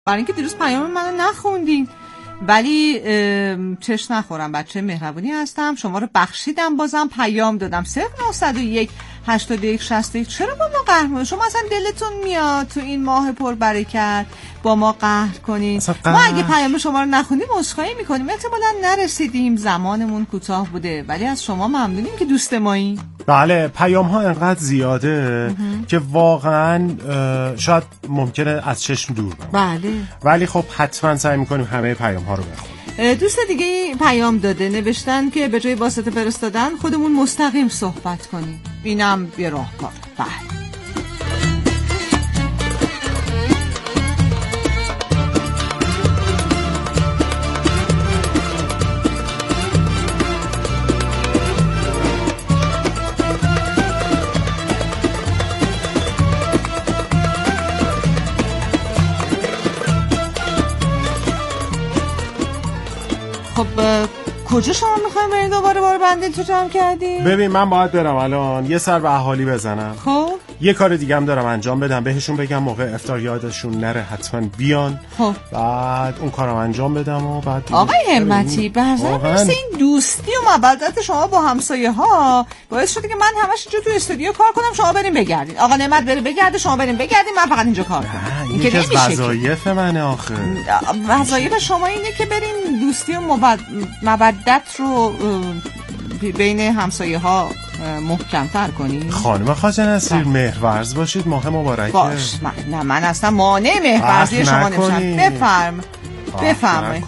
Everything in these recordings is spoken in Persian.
برای اینکه دیروز پیام منو نخوندین. ولی چش نخورم، بچه مهربونی هستم، شما رو بخشیدم، بازم پیام دادم 0901 81 61. چرا با ما قهر می‌کنید؟ شما اصلا دلتون میاد تو این ماه پربرکت با ما قهر کنین؟ ما اگه پیام شما رو نخوندیم عذرخواهی میکنیم، احتمالاً نرسیدیم، زمانمون کوتاه بوده، ولی از شما ممنونیم که دوست مایین. بله، پیام ها انقدر زیاده که واقعا شاید ممکنه از چشم دور بمونه. بله، ولی خب حتما سعی میکنیم همه پیام ها رو بخونیم. دوست دیگه پیام داده، نوشتن که به جای واسطه فرستادن خودمون مستقیم صحبت کنیم. اینم یه راهکار. بله. خب کجا شما میخوایم برین دوباره بار بندیل تو جمع کردیم؟ ببین من باید برم الان یه سر به اهالی بزنم. خب یه کار دیگه هم دارم انجام بدم، بهشون بگم موقع افطار یادشون نره حتما بیان. خب بعد اون کارم انجام بدم و بعد آقای همتی برزن این دوستی و مودت شما با همسایه ها باعث شده که من همش اینجا تو استودیو کار کنم، شما بریم بگردین. آقا نعمت بره بگرده، شما بریم بگردین، من فقط اینجا کار کنم. این که وظایف منه آخه. وظایف شما اینه که برین دوستی و مودت رو بین همسایه ها محکم‌تر کنی. خانم خواجه نصیر مهرورز باشید، ماه مبارکه. باش، من اصلا مانع مهرورزی شما نمیشم. بفرمایید.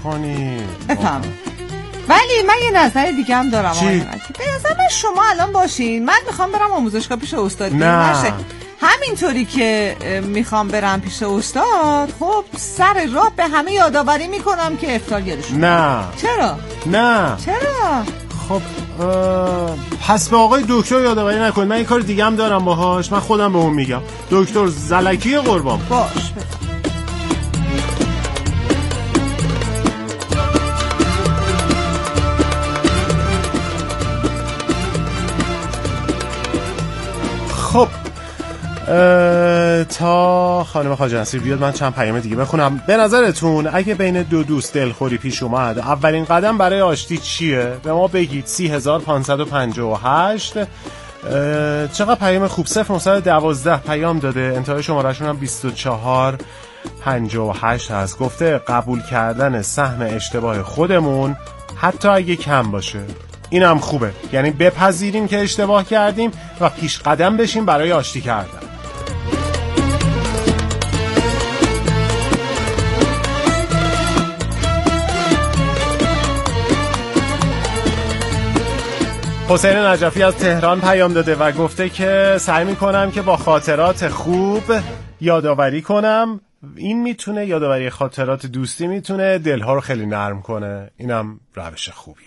ولی من یه نظر دیگه هم دارم آقای همتی. به نظر من شما الان باشین، من میخوام برم آموزشگاه پیش استاد. نه همینطوری که میخوام برم پیش استاد، خب سر راه به همه یادآوری میکنم که افطار یادشون. نه. چرا؟ نه. چرا؟ خب پس به آقای دکتر یادآوری نکنید، من این کار دیگه هم دارم باهاش، من خودم به اون میگم. دکتر زلکی قربان. باش. خب تا خانم خواجه نصیر بیاد من چند پیام دیگه بخونم. به نظرتون اگه بین دو دوست دلخوری پیش اومد اولین قدم برای آشتی چیه؟ به ما بگید. 30558. چقدر پیام خوب. 0912 پیام داده، انتهای شمارهشون هم 2458 هست. گفته قبول کردن سهم اشتباه خودمون حتی اگه کم باشه. این هم خوبه، یعنی بپذیریم که اشتباه کردیم و پیش قدم بشیم برای آشتی کردن. حسین نجفی از تهران پیام داده و گفته که سعی میکنم که با خاطرات خوب یادآوری کنم. این میتونه، یادآوری خاطرات دوستی میتونه دلها رو خیلی نرم کنه. اینم روش خوبیه.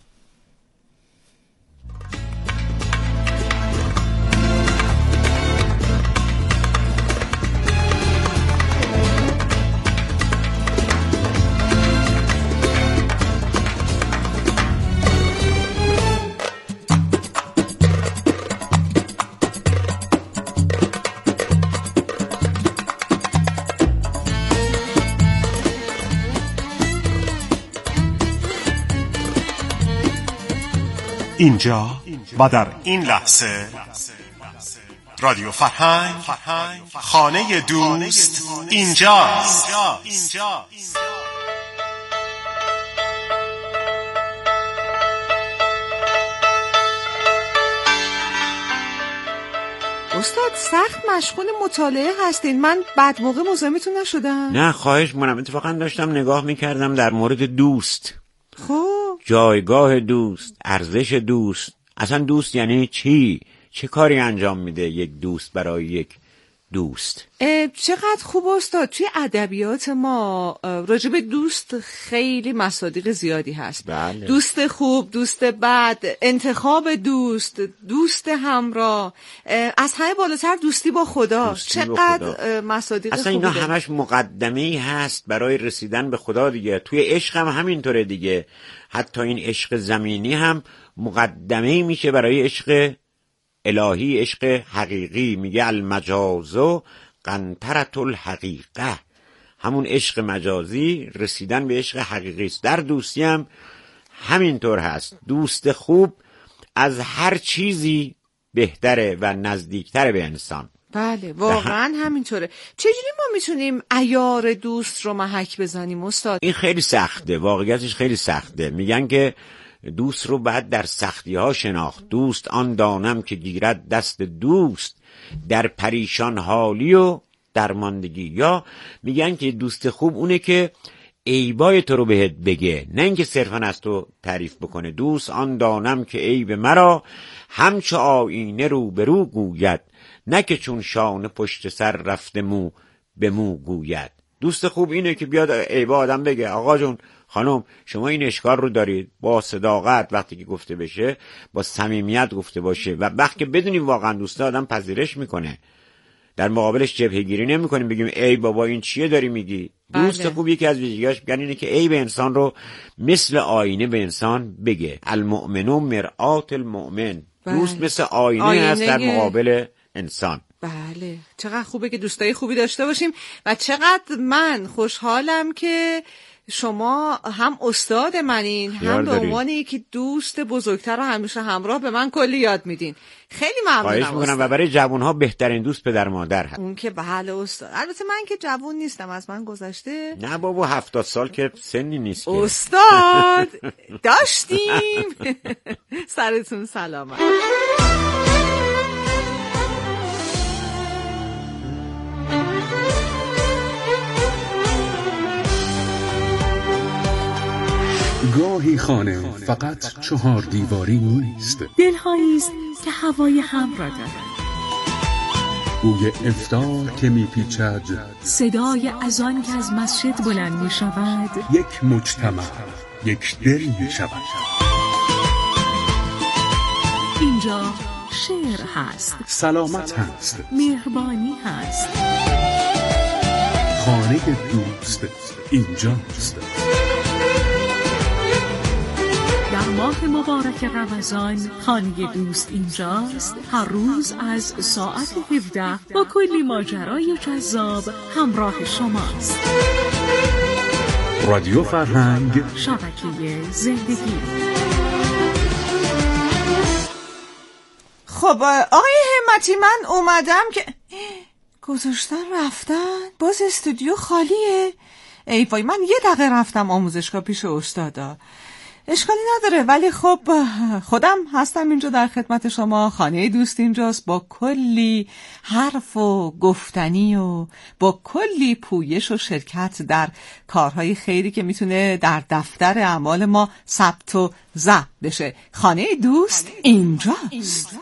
اینجا و در این لحظه رادیو فرهنگ خانه دوست اینجاست. استاد سخت مشغول مطالعه هستین، من بعد موقع مزاحمتون نشدم؟ نه خواهش می‌کنم، اتفاقا داشتم نگاه می‌کردم در مورد دوست. خب جایگاه دوست، ارزش دوست، اصلا دوست یعنی چی؟ چه کاری انجام میده یک دوست برای یک دوست؟ چقدر خوب استاد. توی ادبیات ما راجع به دوست خیلی مصادیق زیادی هست. بله. دوست خوب، دوست بد، انتخاب دوست، دوست همراه، از همه بالاتر دوستی با خدا. چقدر مصادیق اصلا خوبی اینا داره. همش مقدمه‌ای هست برای رسیدن به خدا دیگه. توی عشق هم همینطوره دیگه. حتی این عشق زمینی هم مقدمه‌ای میشه برای عشق الهی، عشق حقیقی. میگه المجازو قنطرة الحقیقه. همون عشق مجازی رسیدن به عشق حقیقی است. در دوستی هم همینطور هست. دوست خوب از هر چیزی بهتره و نزدیکتره به انسان. بله واقعا همینطوره. چجوری ما میتونیم عیار دوست رو محک بزنیم استاد؟ این خیلی سخته، واقعیتش خیلی سخته. میگن که دوست رو بعد در سختی ها شناخت. دوست آن دانم که گیرد دست دوست، در پریشان حالی و درماندگی. یا میگن که دوست خوب اونه که عیبای تو رو بهت بگه، نه اینکه صرفا از تو تعریف بکنه. دوست آن دانم که عیب مرا، همچو آینه رو به رو گوید، نه که چون شانه پشت سر رفته مو به مو گوید. دوست خوب اینه که بیاد عیب آدم بگه. آقا جون، خانم، شما این اشکال رو دارید. با صداقت وقتی که گفته بشه، با صمیمیت گفته باشه و وقتی که بدونیم واقعا دوست آدم پذیرش میکنه. در مقابلش جبهه‌گیری نمی‌کنیم بگیم ای بابا این چیه داری میگی. دوست خوب یکی از ویژگی‌هاش میگن اینه که ای به انسان رو مثل آینه به انسان بگه. المؤمن مرآت المؤمن. دوست مثل آینه هست در مقابل انسان. بله، چقدر خوبه که دوستای خوبی داشته باشیم و چقدر من خوشحالم که شما هم استاد منین، هم به عنوان یکی دوست بزرگتر و همیشه همراه به من کلی یاد میدین. خیلی ممنونم. خواهش میکنم. و برای جوانها بهترین دوست پدر مادر هست. اون که بله استاد. البته من که جوان نیستم، از من گذشته. نه بابا، 70 سال که سنی نیست. استاد داشتیم. سرتون سلامت. گاهی خانه فقط 4 دیواری نیست، دلهایی است که هوای هم را دارد. بوی افطار که میپیچد، صدای اذان که از مسجد بلند می شود. یک مجتمع، یک دل می شود. اینجا شعر هست، سلامت هست، مهربانی هست. خانه دوست اینجاست. در ماه مبارک رمضان خانه دوست اینجاست. هر روز از ساعت 17 با کلی ماجرای جذاب همراه شماست. رادیو فرهنگ، شبکه زندگی. خب آقای همتی، من اومدم که گذاشتن رفتن، باز استودیو خالیه. ای وای، من یه دقیقه رفتم آموزشگاه پیش استادا. اشکالی نداره، ولی خب خودم هستم اینجا در خدمت شما. خانه دوست اینجاست، با کلی حرف و گفتنی و با کلی پویش و شرکت در کارهای خیری که میتونه در دفتر اعمال ما ثبت و ضبط بشه. خانه دوست اینجاست.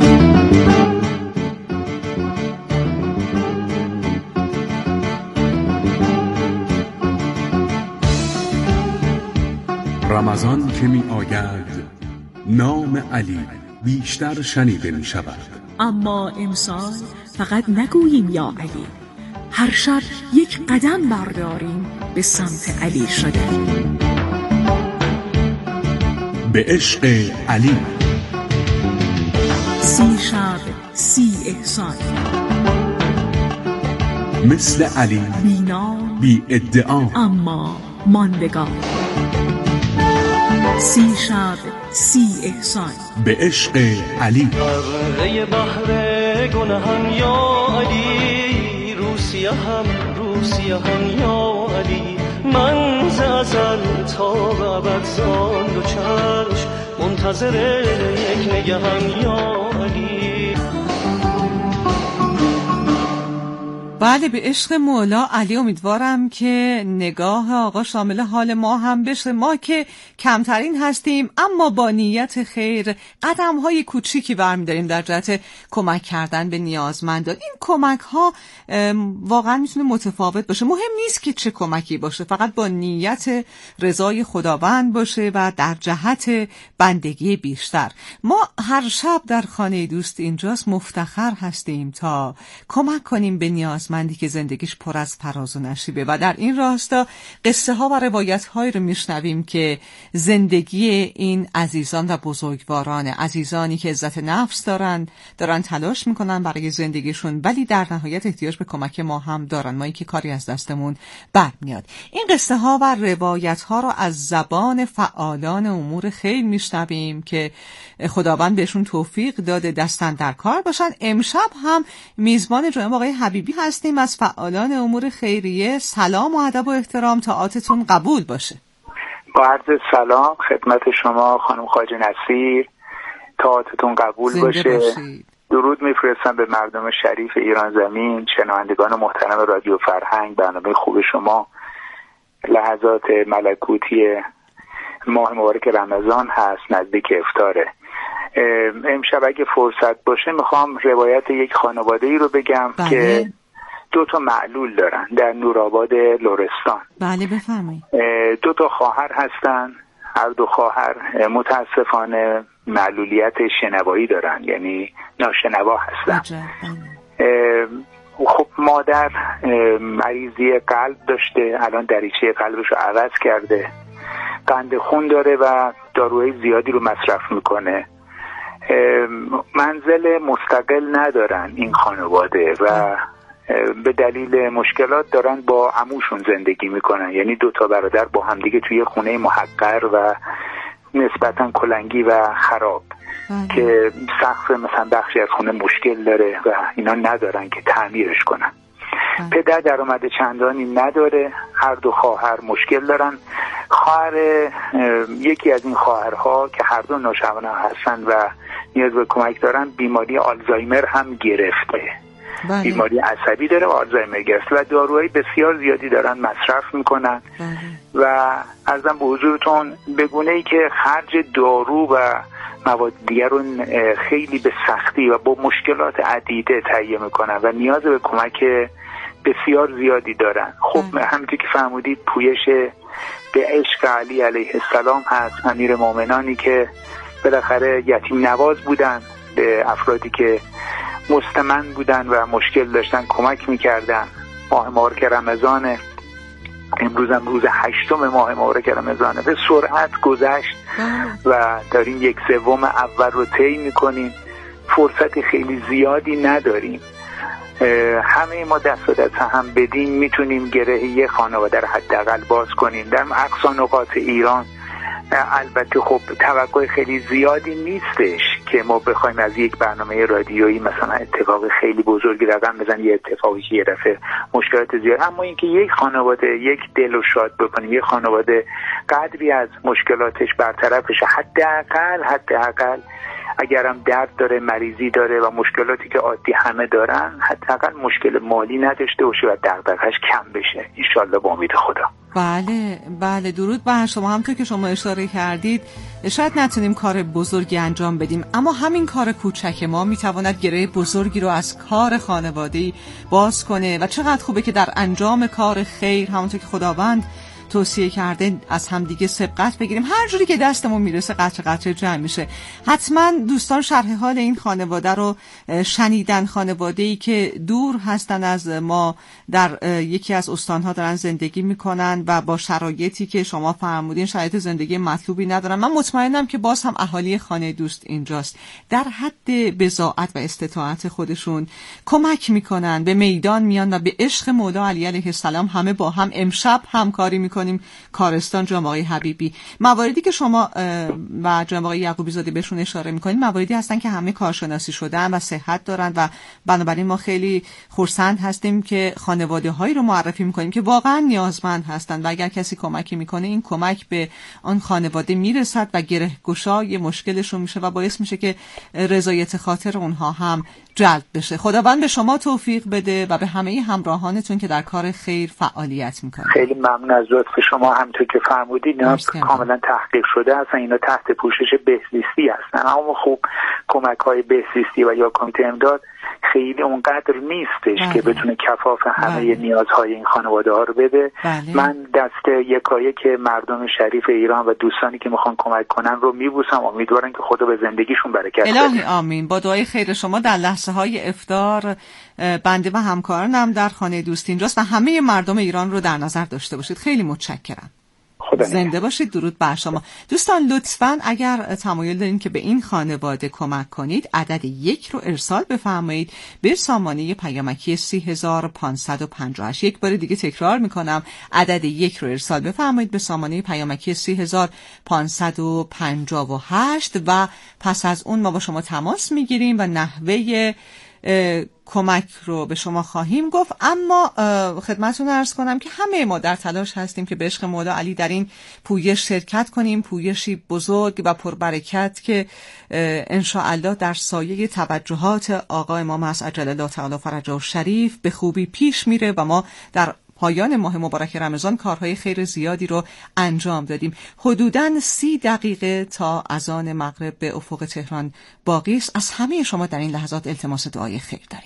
رمضان که می آید نام علی بیشتر شنیده می شود. اما امسال فقط نگوییم یا علی، هر شب یک قدم برداریم به سمت علی شده. به عشق علی. 30 شب 30 احسان، مثل علی، بی نام بی ادعا، اما ماندگار. 30 شب 30 احسان، به عشق علی. غرقه بحر گناهم یا علی، روسیه هم یا علی. من ز ازل تا ابد زان دو چشم منتظر یک نگهم یا علی. بله، به عشق مولا علی. امیدوارم که نگاه آقا شامل حال ما هم بشه. ما که کمترین هستیم اما با نیت خیر قدم‌های کوچیکی برمی‌داریم در جهت کمک کردن به نیازمندان. این کمک‌ها واقعا میتونه متفاوت باشه. مهم نیست که چه کمکی باشه، فقط با نیت رضای خداوند باشه و در جهت بندگی بیشتر. ما هر شب در خانه دوست اینجاست مفتخر هستیم تا کمک کنیم به نیازمندان نیازمندی که زندگیش پر از فراز و نشیبه و در این راستا قصه ها و روایت هایی رو میشنویم که زندگی این عزیزان و بزرگواران، عزیزانی که عزت نفس دارن تلاش میکنن برای زندگیشون، ولی در نهایت احتیاج به کمک ما هم دارن، ما که کاری از دستمون برمیاد. این قصه ها و روایت ها رو از زبان فعالان امور خیر میشنویم که خداوند بهشون توفیق داده دستن در کار باشن. امشب هم میزبان جناب آقای حبیبی هستیم از فعالان امور خیریه. سلام و ادب و احترام، طاعتتون قبول باشه. با عرض سلام خدمت شما خانم خواجه نصیر، طاعتتون قبول باشه. درود میفرستم به مردم شریف ایران زمین، شنوندگان محترم رادیو فرهنگ. برنامه خوب شما لحظات ملکوتی ماه مبارک رمضان هست، نزدیک افطاره. امشب اگه فرصت باشه میخوام روایت یک خانواده ای رو بگم که 2 معلول دارن در نورآباد لرستان. بله بفرمایید. 2 خواهر هستن. هر 2 خواهر متاسفانه معلولیت شنوایی دارن، یعنی ناشنوا هستن. خب مادر مریضی قلب داشته، الان دریچه قلبش رو عوض کرده، قند خون داره و داروهای زیادی رو مصرف میکنه. منزل مستقل ندارن این خانواده و به دلیل مشکلات دارن با عموشون زندگی میکنن، یعنی 2 برادر با همدیگه توی خونه محقر و نسبتا کلنگی و خراب که سقف مثلا بخشی از خونه مشکل داره و اینا ندارن که تعمیرش کنن. پدر درآمد چندانی نداره. هر 2 خواهر مشکل دارن. یکی از این خواهرها که هر 2 ناشنوا هستن و نیاز به کمک دارن بیماری آلزایمر هم گرفته. بیماری عصبی داره و آلزایمر گرفته و داروهای بسیار زیادی دارن مصرف میکنن و عرضم به حضورتون به گونه‌ای که خرج دارو و مواد دیگر رو خیلی به سختی و با مشکلات عدیده تهیه میکنن و نیاز به کمک بسیار زیادی دارن. خب همونطور که فرمودید پویش به عشق علی علیه السلام هست، امیر مومنانی که بالاخره یتیم نواز بودن، به افرادی که مستمن بودن و مشکل داشتن کمک میکردن. ماه مبارک رمضانه، امروز هم روز 8 ماه مبارک رمضانه، به سرعت گذشت و داریم 1/3 اول رو طی میکنیم. فرصت خیلی زیادی نداریم. همه ما دست به دست هم بدیم میتونیم گره یه خانواده رو حداقل باز کنیم در اقصا نقاط ایران. البته خب توقع خیلی زیادی نیستش که ما بخوایم از یک برنامه رادیویی مثلا اتفاق خیلی بزرگی رقم بزنیم، یه اتفاقی که یه دفعه مشکلات زیاد، اما اینکه یک خانواده یک دل رو شاد بکنیم، یک خانواده قدری از مشکلاتش برطرف بشه، حداقل اگرم درد داره، مریضی داره و مشکلاتی که عادی همه دارن، حداقل مشکل مالی نداشته باشه و دغدغه‌اش کم بشه ان شاءالله با امید خدا. بله درود بر شما. همونطور که شما اشاره کردید شاید نتونیم کار بزرگی انجام بدیم، اما همین کار کوچک ما میتواند گره بزرگی رو از کار خانواده‌ای باز کنه و چقدر خوبه که در انجام کار خیر همونطور که خداوند توصیه کرده از همدیگه سبقت بگیریم، هر جوری که دستمون میرسه قطره قطره جمع میشه. حتما دوستان شرح حال این خانواده رو شنیدن، خانواده‌ای که دور هستن از ما، در یکی از استانها دارن زندگی میکنن و با شرایطی که شما فرمودین شرایط زندگی مطلوبی ندارن. من مطمئنم که باز هم اهالی خانه دوست اینجاست در حد بضاعت و استطاعت خودشون کمک میکنن، به میدان میان و به عشق مولا علی علیه السلام همه با هم امشب همکاری میکنن. کارستان جناب آقای حبیبی، مواردی که شما و جناب آقای یعقوبی زاده بهشون اشاره میکنین مواردی هستن که همه کارشناسی شدن و صحت دارن و بنابراین ما خیلی خرسند هستیم که خانواده هایی رو معرفی میکنیم که واقعا نیازمند هستن و اگر کسی کمکی میکنه این کمک به آن خانواده میرسد و گره گشای مشکلشون میشه و باعث میشه که رضایت خاطر اونها هم جلب بشه. خداوند به شما توفیق بده و به همه همراهانتون که در کار خیر فعالیت میکنن. خیلی ممنون از لطف شما. همونطور که فرمودید اینا کاملا تحقیق شده هستن، اینا تحت پوشش بهزیستی هستن، اما خوب کمک های بهزیستی و یا کمیته امداد خیلی اونقدر نیستش که بتونه کفاف همه نیازهای این خانواده ها رو بده. من دست یکایک که مردم شریف ایران و دوستانی که میخوان کمک کنن رو میبوسم. امیدوارم که خدا به زندگیشون برکت بده. الهی آمین. با دعای خیر شما در لحظه های افطار بنده و همکارانم در خانه دوست اینجاست و همه مردم ایران رو در نظر داشته باشید. خیلی متشکرم. زنده باشید. درود بر شما. دوستان لطفاً اگر تمایل دارین که به این خانواده کمک کنید عدد 1 رو ارسال بفرمایید به سامانه پیامکی 3558. یک بار دیگه تکرار میکنم، عدد 1 رو ارسال بفرمایید به سامانه پیامکی 3558 و پس از اون ما با شما تماس میگیریم و نحوه کمک رو به شما خواهیم گفت. اما خدمتتون عرض کنم که همه ما در تلاش هستیم که به عشق مولا علی در این پویش شرکت کنیم، پویشی بزرگ و پربرکت که انشاءالله در سایه توجهات آقا امام هست عجل الله تعالی فرجه شریف به خوبی پیش میره و ما در پایان ماه مبارک رمضان کارهای خیر زیادی رو انجام دادیم. حدوداً 30 دقیقه تا اذان مغرب به افق تهران باقی است. از همه شما در این لحظات التماس دعای خیر داریم.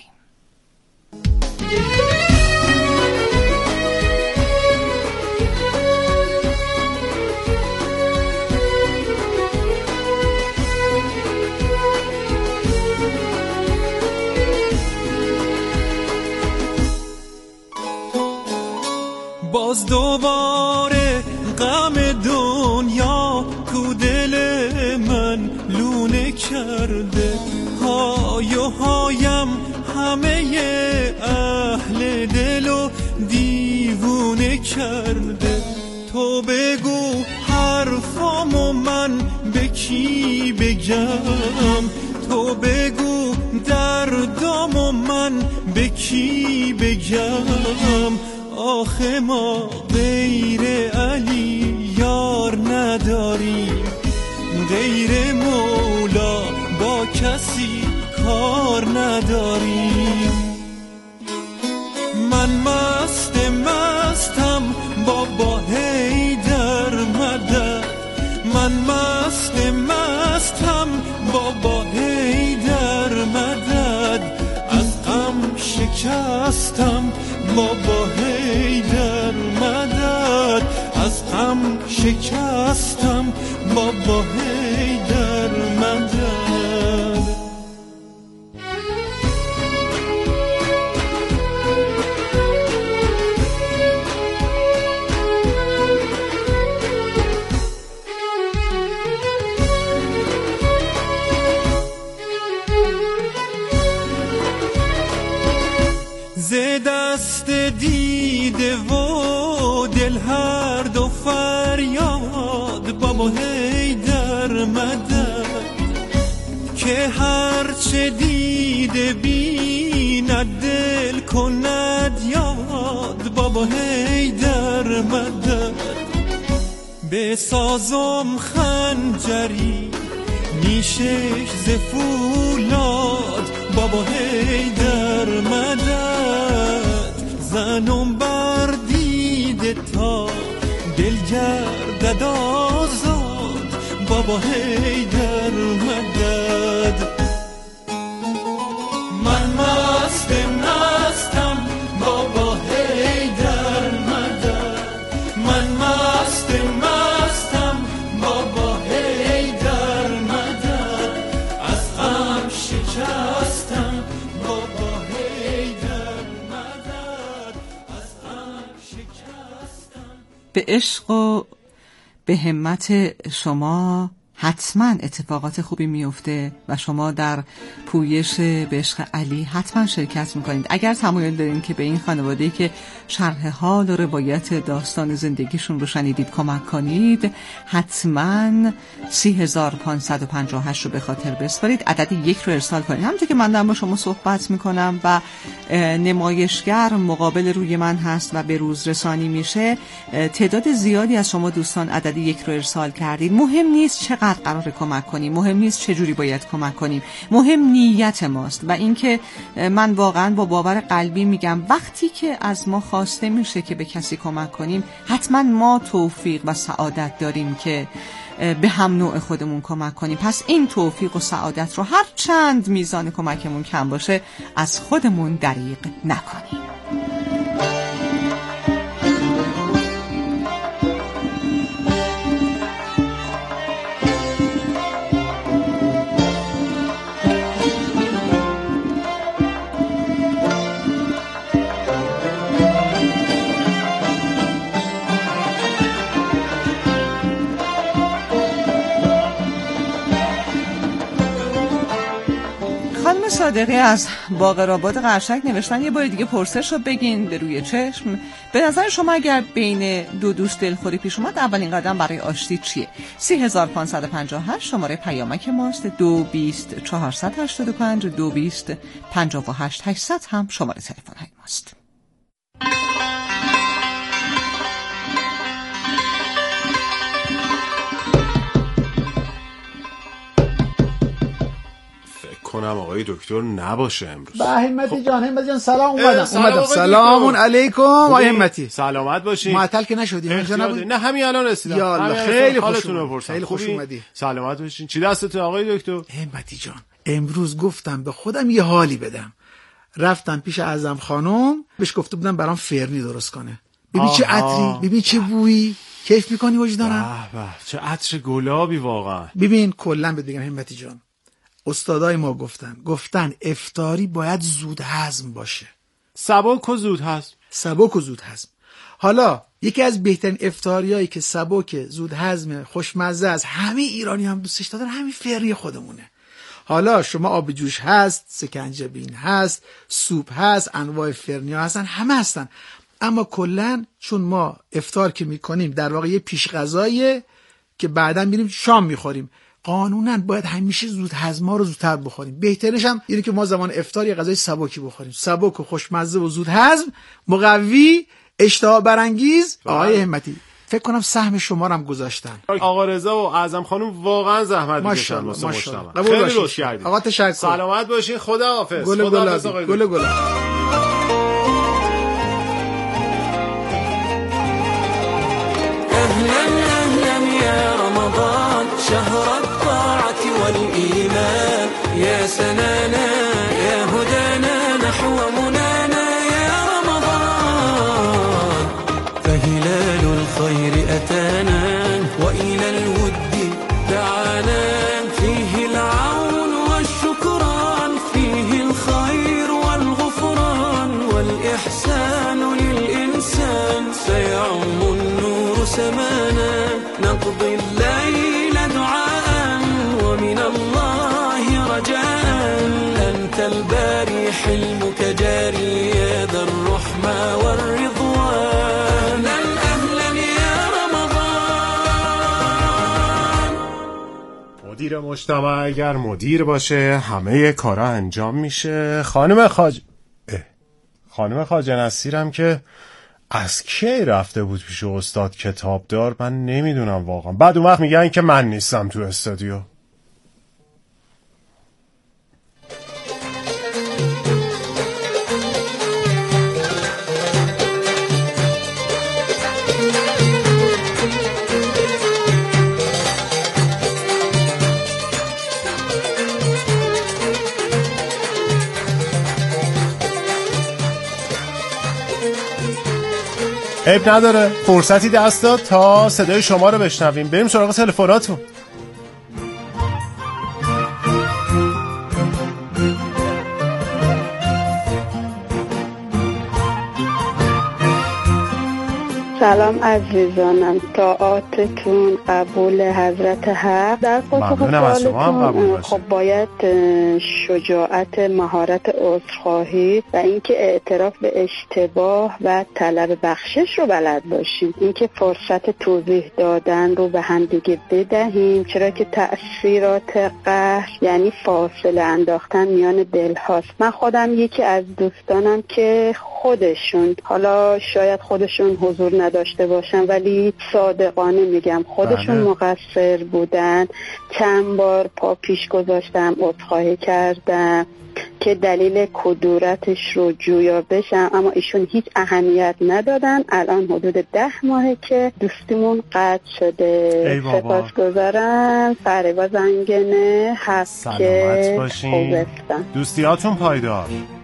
باز دوباره غم دنیا تو دل من لونه کرده، های و هایم همه اهل دلو دیوونه کرده. تو بگو حرفامو من به کی بگم، تو بگو دردامو من به کی بگم. آخه ما غیر علی یار نداریم، غیر مولا با کسی کار نداریم. من مستم بابا حیدر مدد، من مستم بابا حیدر مدد. از غم شکستم بابا حیدر مدد، از غم شکستم بابا حیدر مدد. ز دست دیده و دل هر دو فریاد بابا حیدر مدد. که هرچه دیده بیند دل کند یاد بابا حیدر مدد. به سازم خنجری نیشش ز فولاد بابا حیدر مدد. زنم بر دیده تا دل گردد آزاد بابا حیدر مدد. من مستم بابا حیدر مدد، من مستم بابا حیدر مدد. از غم شکستم بابا حیدر مدد، از غم شکستم. به عشق و به همت شما حتما اتفاقات خوبی میفته و شما در پویش به عشق علی حتما شرکت میکنید. اگر تمایل دارین که به این خانواده‌ای که شرح حال و روایت داستان زندگیشون رو شنیدید کمک کنید، حتما 3558 رو به خاطر بسپارید، عدد 1 رو ارسال کنید. همونطور که من دارم با شما صحبت میکنم و نمایشگر مقابل روی من هست و به روز رسانی میشه، تعداد زیادی از شما دوستان عدد 1 رو ارسال کردید. مهم نیست چقدر قراره کمک کنیم، مهم نیست چه جوری باید کمک کنیم، مهم نیت ماست. و اینکه من واقعا با باور قلبی میگم وقتی که از ما خواسته میشه که به کسی کمک کنیم، حتما ما توفیق و سعادت داریم که به هم نوع خودمون کمک کنیم. پس این توفیق و سعادت رو هر چند میزان کمکمون کم باشه از خودمون دریغ نکنیم. صادقی از باقرآباد قشنگ نوشتن یه بار دیگه پرسش رو بگین به روی چشم. به نظر شما اگر بین دو دوست دلخوری پیش اومد اولین قدم برای آشتی چیه؟ 3558 شماره پیامک ماست. 220 485 220 58 800 هم شماره تلفن های ماست. کنم آقای دکتر نباشه امروز. با همتی جان، همتی جان سلام. اومدم. سلام علیکم آقای همتی. سلامت باشین. معطل که نشدی؟ نه همین الان رسیدم. یا خیلی حالتون بپرسم. خیلی خوش اومدی. سلامت باشین. چی دستتون آقای دکتر؟ همتی جان امروز گفتم به خودم یه حالی بدم. رفتم پیش اعظم خانم، بهش گفته بودم برام فرنی درست کنه. ببین چه عطری، ببین چه بویی. کیف میکنی وجدانم؟ به چه عطر گلابی واقعا. ببین کلا بهت بگم همتی جان، استادای ما گفتن افطاری باید زود هضم باشه. سبک و زود هضم. سبک و زود هضم. حالا یکی از بهترین افطاریایی که سبک، زود هضم، خوشمزه است، همه ایرانی هم دوستش دارن، همین فرنی خودمونه. حالا شما آب جوش هست، سکنجبین هست، سوپ هست، انواع فرنی‌ها هستن، همه هستن. اما کلا چون ما افطار که میکنیم در واقع یه پیش غذاییه که بعداً میریم شام میخوریم، قانونا باید همیشه زود هضما رو زودتر بخوریم. بهترینش هم اینه که ما زمان افطار یه غذای سبکی بخوریم، سبک و خوشمزه و زود هضم، مقوی، اشتها برانگیز. آقای همتی فکر کنم سهم شما رو هم گذاشتن. آقا رضا و اعظم خانم واقعا زحمت میکشن واسه مجتمع. خیلی لطف کردید. آقا تشکر. سلامت باشین. خداحافظ. خداحافظ آقای گل. شهر الطاعة والإيمان يا سنانا يا هدانا نحو منانا يا رمضان فهلال الخير أتانا وإلى الود دعانا فيه العون والشكران فيه الخير والغفران والإحسان للإنسان سيعم النور سمانا نقضي الليل دعاء ومن الله رجاء أنت الباري حلمك جاري يا ذا الرحمة والرضوان أهلا يا رمضان. مدیر مجتمع اگر مدیر باشه همه کارا انجام میشه. خانم خواجه نصیرم که از کی رفته بود پیش استاد کتابدار من نمیدونم واقعا. بعد اون وقت میگن که من نیستم تو استودیو. عیب نداره، فرصتی دست داد تا صدای شما رو بشنویم. بریم سراغ تلفناتون. سلام عزیزانم، طاعاتتون قبول حضرت حق. در پاسخ سوالتون خب باید شجاعت، مهارت عذرخواهی و اینکه اعتراف به اشتباه و طلب بخشش رو بلد باشیم. اینکه فرصت توضیح دادن رو به هم دیگه بدهیم، چرا که تأثیرات قهر یعنی فاصله انداختن میان دل هاست. من خودم یکی از دوستانم که خودشون، حالا شاید خودشون حضور نداشته باشن ولی صادقانه میگم خودشون مقصر بودن. چند بار پا پیش گذاشتم، عذرخواهی کردم که دلیل کدورتش رو جویا بشم، اما ایشون هیچ اهمیت ندادن. الان حدود 10 ماهه که دوستیمون قطع شده. سپاسگزارم. فریبا زنگنه هست که خوبستم. دوستیاتون پایدار.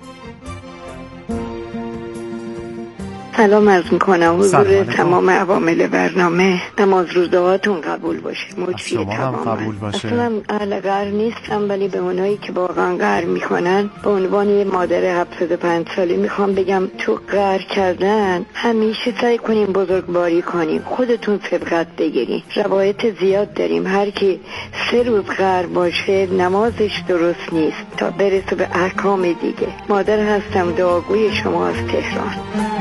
سلام عرض میکنم حضور تمام عوامل برنامه. نماز روزهاتون قبول باشه. مجری تمام باشه. اصلا اهل قهر نیستم ولی به اونایی که واقعا قهر میکنن به عنوان یه مادر 75 ساله میخوام بگم تو قهر کردن همیشه سعی کنیم بزرگواری کنیم، خودتون سبقت بگیرین. روایت زیاد داریم هر کی 3 روز قهر باشه نمازش درست نیست تا برسه به احکام دیگه. مادر هستم، دعاگوی شما از تهران.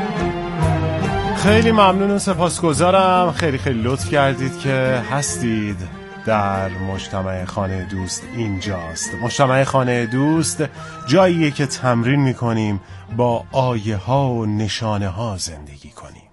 خیلی ممنون و سپاسگزارم. خیلی خیلی لطف کردید که هستید در مجتمع خانه دوست. اینجاست مجتمع خانه دوست، جاییه که تمرین میکنیم با آیه ها و نشانه ها زندگی کنیم.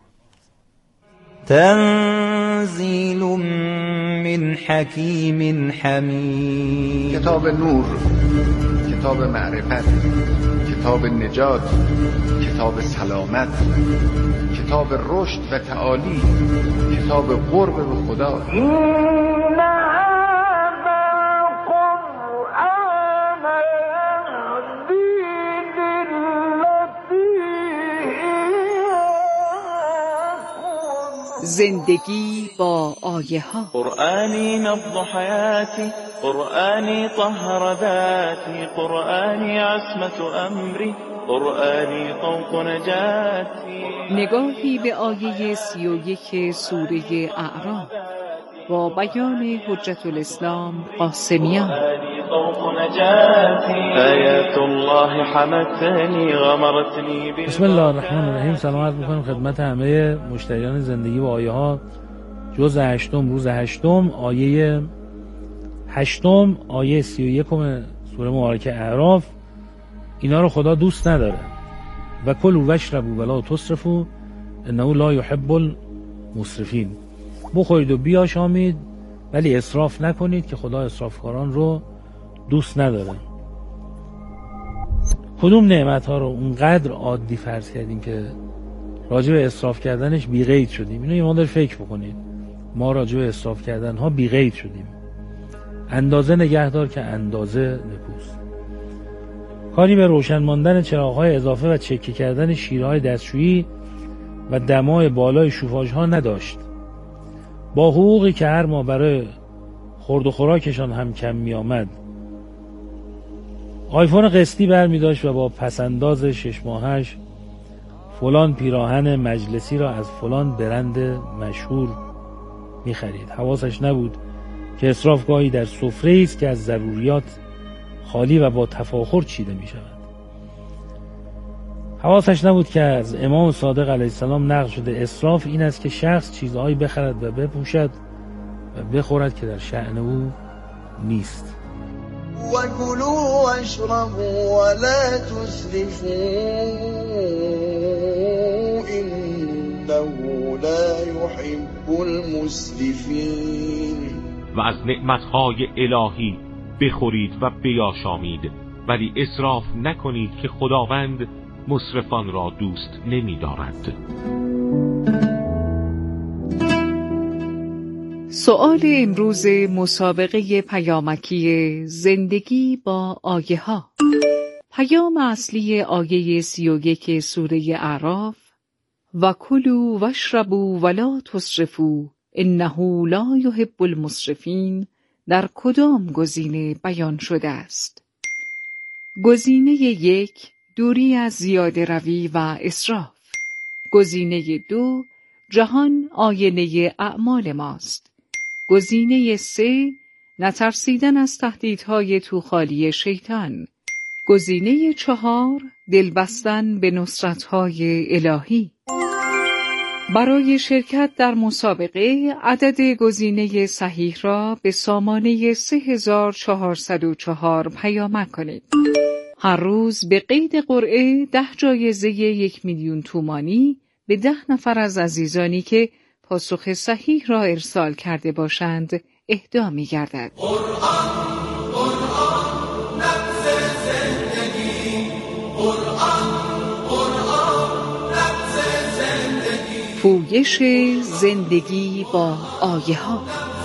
تنزیل من حکیم حمید. کتاب نور، کتاب معرفت، کتاب نجات، کتاب سلامت، کتاب رشد و تعالی، کتاب قرب به خدا. زندگی با آیه ها. قرآنی نبض حیاتی، قرآنی طهر ذاتی، قرآنی عصمت امری، قرآنی طوق نجاتی. نگاهی به آیه 31 سوره اعراف با بیان حجت الاسلام قاسمیان. آیات الله حمتنی غمرتنی. بسم الله الرحمن الرحیم. سلامت میکنم خدمت همه مشتریان زندگی با آیه ها. جزء 8 روز 8 آیه 8 آیه 31 سوره مبارکه اعراف. اینا رو خدا دوست نداره. و کلوا واشربوا ولا تسرفوا انه لا يحب المسرفین. بخورید و بیاشامید ولی اسراف نکنید که خدا اسرافکاران رو دوست نداره. کدوم نعمت ها رو اونقدر عادی فرض کردیم که راجع به اسراف کردنش بی قید شدیم؟ اینو یه مقدار فکر بکنید. ما راجع به اسراف کردن ها بی قید شدیم. اندازه نگهدار که اندازه نکوست. کاری به روشن ماندن چراغ‌های اضافه و چکه کردن شیرهای دستشویی و دمای بالای شوفاژها نداشت. با حقوقی که هر ماه برای خورد و خوراکشان هم کم می آمد. آیفون قسطی برمی داشت و با پسنداز 6 ماهش فلان پیراهن مجلسی را از فلان برند مشهور می خرید. حواسش نبود که اسرافگاهی در سفره است که از ضروریات خالی و با تفاخر چیده می شود. حواسش نبود که از امام صادق علیه السلام نقل شده اسراف این است که شخص چیزهایی بخرد و بپوشد و بخورد که در شأن او نیست. و کلوا واشربوا ولا تسرفوا انه لا يحب المسرفین. و از نعمتهای الهی بخورید و بیاشامید ولی اسراف نکنید که خداوند مسرفان را دوست نمی دارد. سؤال امروز مسابقه پیامکی زندگی با آیه ها. پیام اصلی آیه 31 سوره اعراف و کلوا واشربوا ولا تسرفوا انه لا يحب المسرفین در کدام گزینه بیان شده است؟ گزینه 1 دوری از زیاده روی و اسراف. گزینه 2 جهان آینه اعمال ماست. گزینه 3 نترسیدن از تهدیدهای توخالی شیطان. گزینه 4 دل بستن به نصرت‌های الهی. برای شرکت در مسابقه عدد گزینه صحیح را به سامانه 3404 پیامک کنید. هر روز به قید قرعه 10 جایزه 1,000,000 تومانی به 10 نفر از عزیزانی که پاسخ صحیح را ارسال کرده باشند اهدا می‌گردد. پویش زندگی با آیه ها.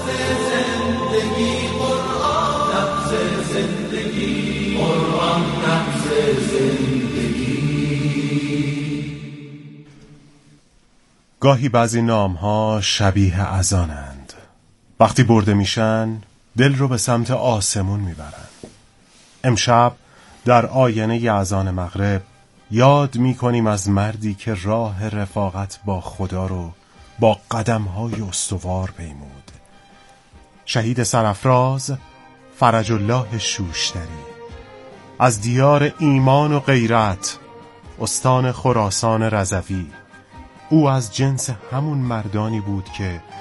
گاهی بعضی نام‌ها شبیه اذانند. وقتی برده میشن دل رو به سمت آسمون میبرن. امشب در آینه اذان مغرب یاد میکنیم از مردی که راه رفاقت با خدا رو با قدم‌های استوار پیمود. شهید سرافراز فرج الله شوشتری از دیار ایمان و غیرت، استان خراسان رضوی. او از جنس همون مردانی بود که